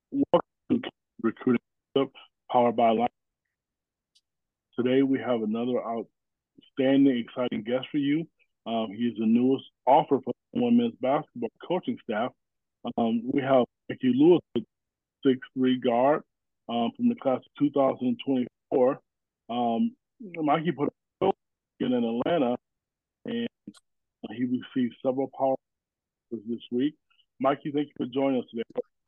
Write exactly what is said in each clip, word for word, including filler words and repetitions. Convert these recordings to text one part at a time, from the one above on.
Welcome to Recruiting Tip, powered by Life. Today we have another outstanding, exciting guest for you. Um, he's the newest offer for the women's basketball coaching staff. Um, we have Mikey Lewis, six three guard um, from the class of two thousand twenty-four. Um, Mikey put a in Atlanta, and he received several power offers this week. Mikey, thank you for joining us today.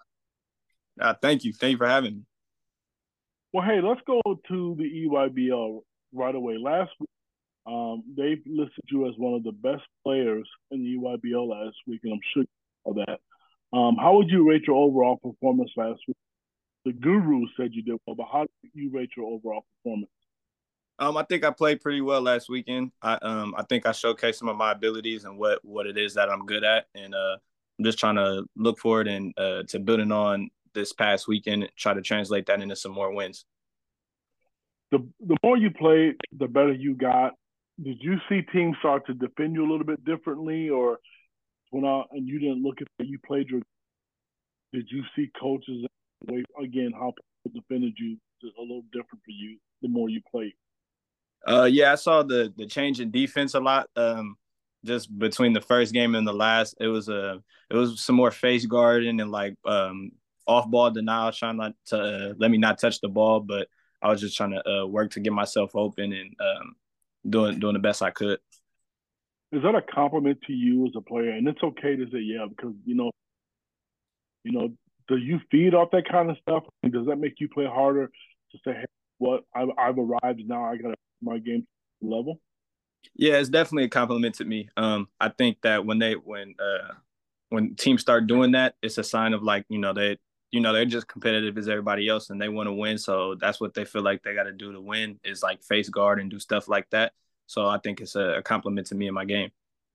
Uh, thank you. Thank you for having me. Well, hey, let's go to the E Y B L right away. Last week, um, they listed you as one of the best players in the E Y B L last week, and I'm sure you know that. Um, how would you rate your overall performance last week? The Guru said you did well, but how do you rate your overall performance? Um, I think I played pretty well last weekend. I um I think I showcased some of my abilities and what what it is that I'm good at, and uh, I'm just trying to look forward and uh, to building on this past weekend and try to translate that into some more wins. The the more you played, the better you got. Did you see teams start to defend you a little bit differently, or when I, and you didn't look at that you played your? Did you see coaches again how people defended you a little different for you the more you played? Uh, yeah, I saw the the change in defense a lot. Um, just between the first game and the last, it was a uh, it was some more face guarding and like um off ball denial, trying not to uh, let me not touch the ball, but I was just trying to uh, work to get myself open and um doing doing the best I could. Is that a compliment to you as a player? And it's okay to say yeah, because you know, you know, do you feed off that kind of stuff? And does that make you play harder to say, hey, what I've, I've arrived now, I got to my game level? Yeah, it's definitely a compliment to me. Um, I think that when they when uh when teams start doing that, it's a sign of like you know they you know they're just competitive as everybody else and they want to win. So that's what they feel like they got to do to win is like face guard and do stuff like that. So I think it's a, a compliment to me in my game.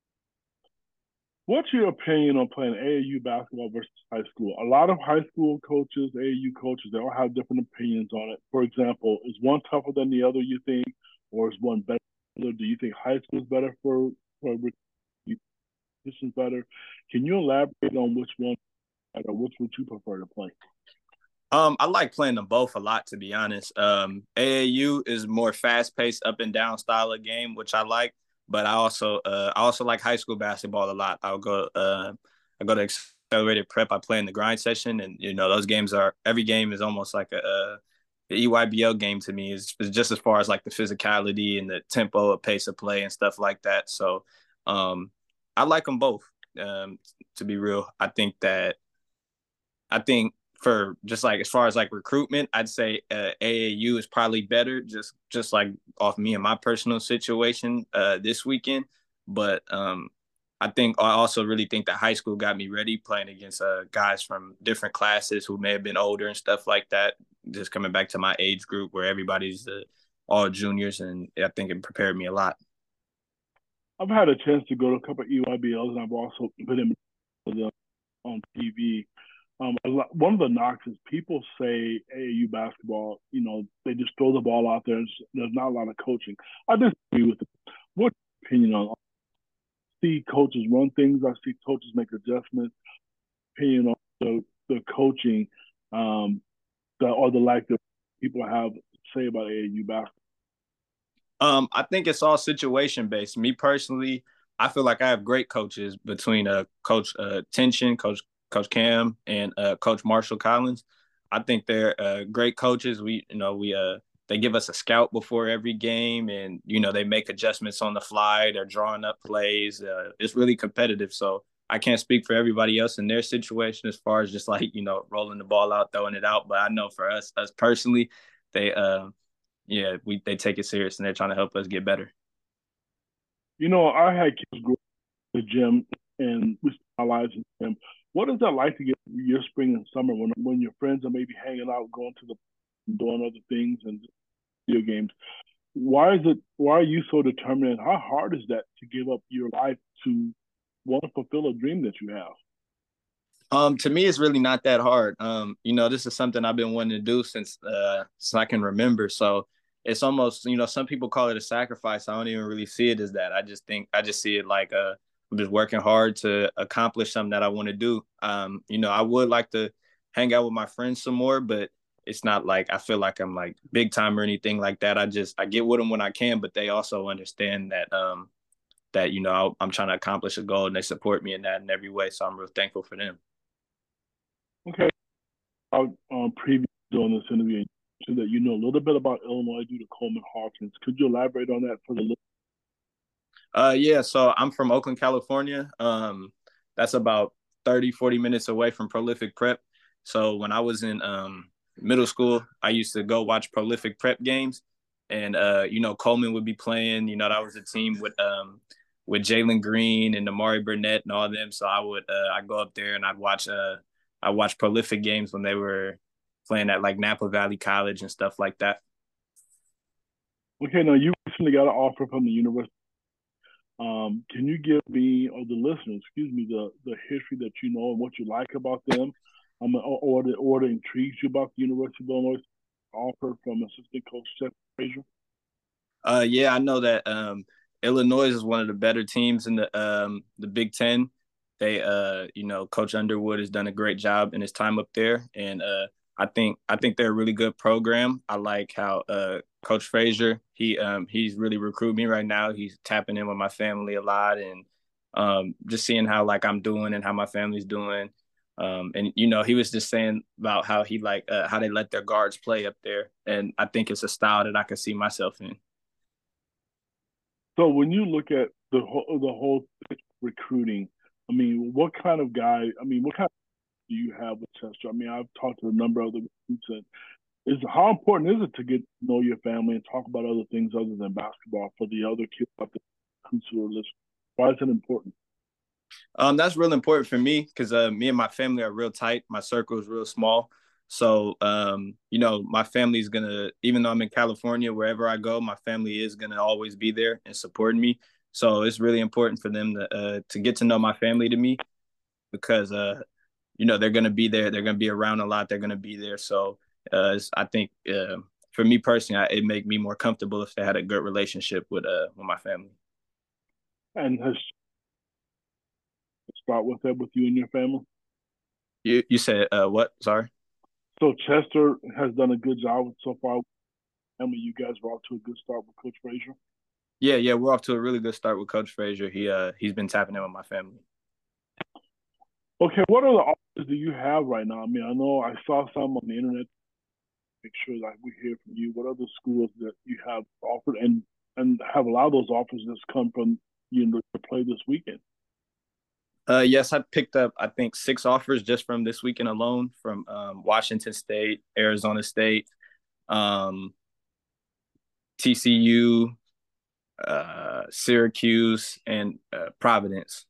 What's your opinion on playing A A U basketball versus high school? A lot of high school coaches, A A U coaches, they all have different opinions on it. For example, is one tougher than the other, you think, or is one better? Do you think high school is better for, for positions better? Can you elaborate on which one or which would you prefer to play? Um, I like playing them both a lot, to be honest. Um, A A U is more fast paced, up and down style of game, which I like. But I also, uh, I also like high school basketball a lot. I'll go, uh, I go to accelerated prep. I play in the grind session, and you know those games are every game is almost like a, a the E Y B L game to me is, is just as far as like the physicality and the tempo, of pace of play, and stuff like that. So, um, I like them both. Um, to be real, I think that I think for just like as far as like recruitment, I'd say uh, A A U is probably better just just like off me and my personal situation uh, this weekend. But um, I think I also really think that high school got me ready playing against uh, guys from different classes who may have been older and stuff like that. Just coming back to my age group where everybody's uh, all juniors, and I think it prepared me a lot. I've had a chance to go to a couple of E Y B Ls, and I've also been in the, on T V. Um, lot, one of the knocks is people say A A U basketball, you know, they just throw the ball out there. There's not a lot of coaching. I disagree with it. What's your opinion on? I see coaches run things. I see coaches make adjustments. Opinion on the the coaching, um, the, or the lack that people have to say about A A U basketball. Um, I think it's all situation based. Me personally, I feel like I have great coaches between uh coach uh Tension, coach Coach Cam, and uh Coach Marshall Collins. I think they're uh, great coaches. We you know we uh they give us a scout before every game, and you know they make adjustments on the fly. They're drawing up plays. Uh, it's really competitive. So I can't speak for everybody else in their situation as far as just like you know rolling the ball out, throwing it out. But I know for us, us personally, they uh yeah, we they take it serious and they're trying to help us get better. You know, I had kids go to the gym and we spend our lives in the gym. What is that like to get your spring and summer when when your friends are maybe hanging out, going to the doing other things and video games? Why is it? Why are you so determined? How hard is that to give up your life to want to fulfill a dream that you have? Um, to me, it's really not that hard. Um, you know, this is something I've been wanting to do since uh since I can remember. So it's almost, you know, some people call it a sacrifice. I don't even really see it as that. I just think I just see it like uh I'm just working hard to accomplish something that I want to do. Um, you know, I would like to hang out with my friends some more, but it's not like I feel like I'm like big time or anything like that. I just I get with them when I can, but they also understand that um that you know I'm trying to accomplish a goal, and they support me in that in every way. So I'm real thankful for them. Okay. About um, previous doing this interview, so that you know a little bit about Illinois due to Coleman Hawkins. Could you elaborate on that for the listeners? Uh, yeah, so I'm from Oakland, California. Um, that's about thirty, forty minutes away from Prolific Prep. So when I was in um, middle school, I used to go watch Prolific Prep games. And, uh, you know, Coleman would be playing. You know, that was a team with um, with Jalen Green and Amari Burnett and all of them. So I would uh, I'd go up there and I'd watch uh, I watch Prolific games when they were playing at like Napa Valley College and stuff like that. Okay, now you recently got an offer from the University. Um, can you give me or the listeners, excuse me, the the history that you know and what you like about them, um, or, or the or that intrigues you about the University of Illinois offer from assistant coach Seth Frazier? Uh, yeah, I know that um, Illinois is one of the better teams in the um, the Big Ten. They, uh, you know, Coach Underwood has done a great job in his time up there, and uh, I think I think they're a really good program. I like how uh, Coach Frazier he um, he's really recruiting me right now. He's tapping in with my family a lot, and um, just seeing how like I'm doing and how my family's doing. Um, and you know, he was just saying about how he like uh, how they let their guards play up there, and I think it's a style that I can see myself in. So when you look at the whole the whole recruiting, I mean, what kind of guy? I mean, what kind of do you have with Chester? I mean, I've talked to a number of the recruits, and is how important is it to get to know your family and talk about other things other than basketball for the other kids out there who are listening? Why is it important? Um, that's real important for me because uh, me and my family are real tight. My circle is real small. So, um, you know, my family is going to, even though I'm in California, wherever I go, my family is going to always be there and supporting me. So it's really important for them to, uh, to get to know my family to me because, uh, you know, they're going to be there. They're going to be around a lot. They're going to be there. So uh, I think uh, for me personally, I, it make me more comfortable if they had a good relationship with, uh, with my family. And has start with that with you and your family? You, you said uh, what? Sorry. So Chester has done a good job so far. I mean, you guys were off to a good start with Coach Frazier. Yeah, yeah, we're off to a really good start with Coach Frazier. He uh he's been tapping in with my family. Okay, what other offers do you have right now? I mean, I know I saw some on the internet. Make sure that we hear from you. What other schools that you have offered, and and have a lot of those offers just come from you know to play this weekend? Uh, yes, I picked up I think six offers just from this weekend alone from um, Washington State, Arizona State, um, T C U, uh, Syracuse, and uh, Providence.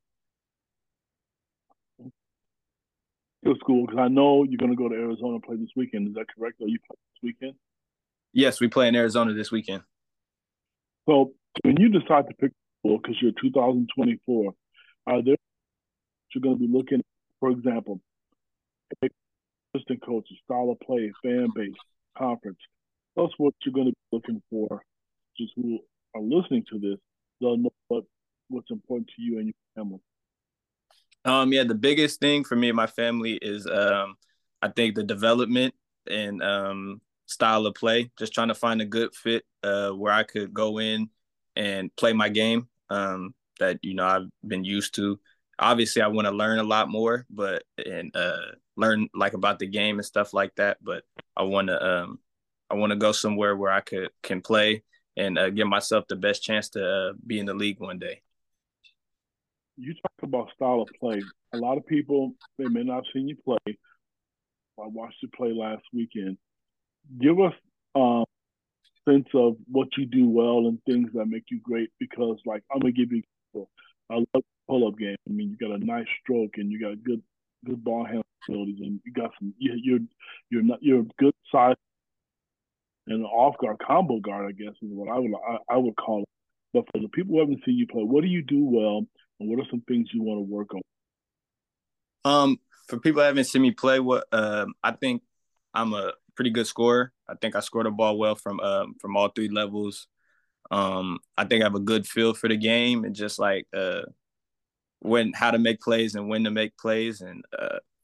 Good school, because I know you're going to go to Arizona and play this weekend. Is that correct? Are you playing this weekend? Yes, we play in Arizona this weekend. So when you decide to pick school, because you're two thousand twenty-four, are there you're going to be looking, for example, assistant coaches, style of play, fan base, conference? That's what you're going to be looking for. Just who are listening to this, they'll know what what's important to you and your family. Um, yeah, the biggest thing for me and my family is um, I think the development and um, style of play. Just trying to find a good fit uh, where I could go in and play my game um, that you know I've been used to. Obviously, I want to learn a lot more, but and uh, learn like about the game and stuff like that. But I want to um, I want to go somewhere where I could can play and uh, give myself the best chance to uh, be in the league one day. You talk about style of play. A lot of people, they may not have seen you play. I watched you play last weekend. Give us um, a sense of what you do well and things that make you great, because, like, I'm going to give you an example. I love the pull-up game. I mean, you got a nice stroke and you got good good ball handling abilities, and you got some, you, you're, you're, not, you're a good size and an off-guard, combo guard, I guess, is what I would, I, I would call it. But for the people who haven't seen you play, what do you do well, and what are some things you want to work on? Um, for people that haven't seen me play, what um, I think I'm a pretty good scorer. I think I score the ball well from um, from all three levels. Um, I think I have a good feel for the game and just like uh, when how to make plays and when to make plays. And uh,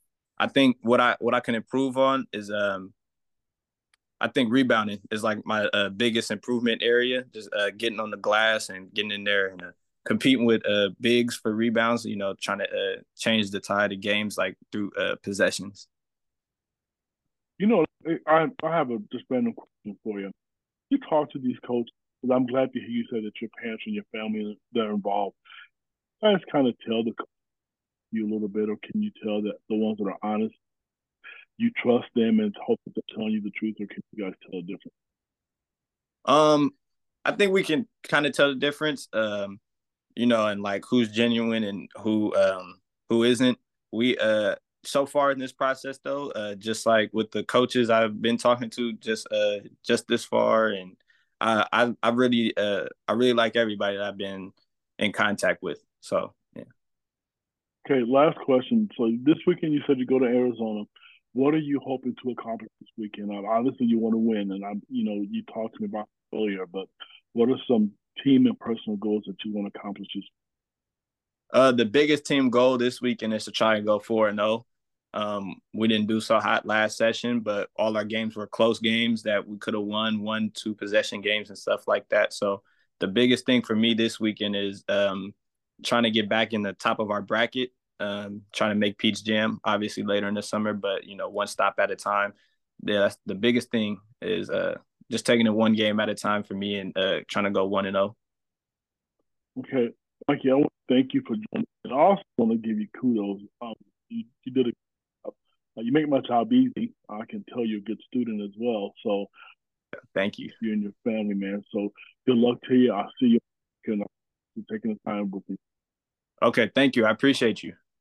I think what I what I can improve on is um I think rebounding is like my uh, biggest improvement area. Just uh, getting on the glass and getting in there and uh, competing with uh, bigs for rebounds. You know, trying to uh, change the tide of games like through uh, possessions. You know, I I have a just random question for you. You talk to these coaches, because I'm glad to hear you say that your parents and your family they're involved. I just kind of tell the you a little bit, or can you tell that the ones that are honest, you trust them and hope that they're telling you the truth, or can you guys tell the difference? Um, I think we can kind of tell the difference. Um, you know, and like who's genuine and who um who isn't. We uh so far in this process though, uh just like with the coaches I've been talking to just uh just this far and I I, I really uh I really like everybody that I've been in contact with. So yeah. Okay, last question. So this weekend you said you go to Arizona. What are you hoping to accomplish this weekend? Now, obviously you want to win, and I'm you know you talked to me about it earlier, but what are some team and personal goals that you want to accomplish this? Uh the biggest team goal this weekend is to try and go four and oh. Um, we didn't do so hot last session, but all our games were close games that we could have won, one, two possession games and stuff like that. So the biggest thing for me this weekend is um, trying to get back in the top of our bracket, um, trying to make Peach Jam, obviously later in the summer, but you know, one stop at a time. Yeah, that's the biggest thing is uh, just taking it one game at a time for me and uh, trying to go one and zero. Okay, thank you. I want to thank you for joining. And I also want to give you kudos. Um, you, you did a uh, you make my job easy. I can tell you're a good student as well. So Thank you. you and your family, man. So good luck to you. I'll see you. And uh, taking the time with me. Okay, thank you. I appreciate you.